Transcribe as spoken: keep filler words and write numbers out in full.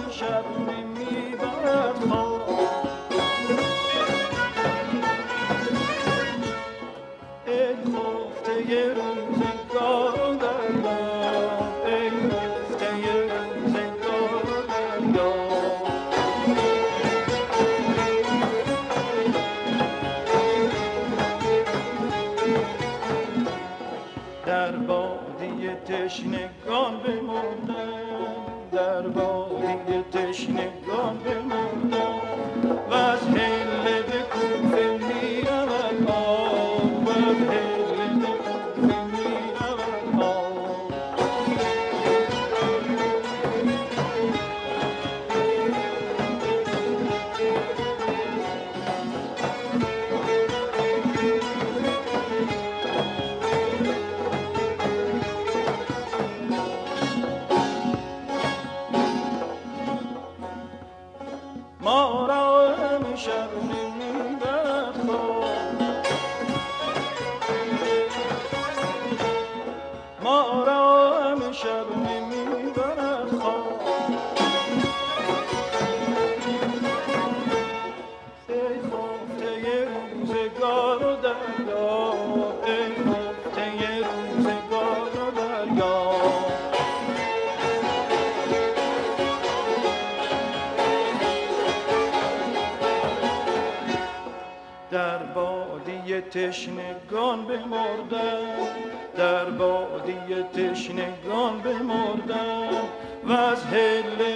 شب میبرد خواب. ای خفته روزگار دریا، ای خفته روزگار دریا. در وادی تشنگان بمردم، در وادی تشنگان بمردم و از حله به کوفه میرود آب، و از حله به کوفه میرود آب. ما را امشب نمیبرد خواب، ما را امشب نمیبرد خواب. ای خفته روزگار و دریا، ای خفته روزگار و دریا. در وادی تشنگان بمردم، در وادی تشنگان بمردم و از حله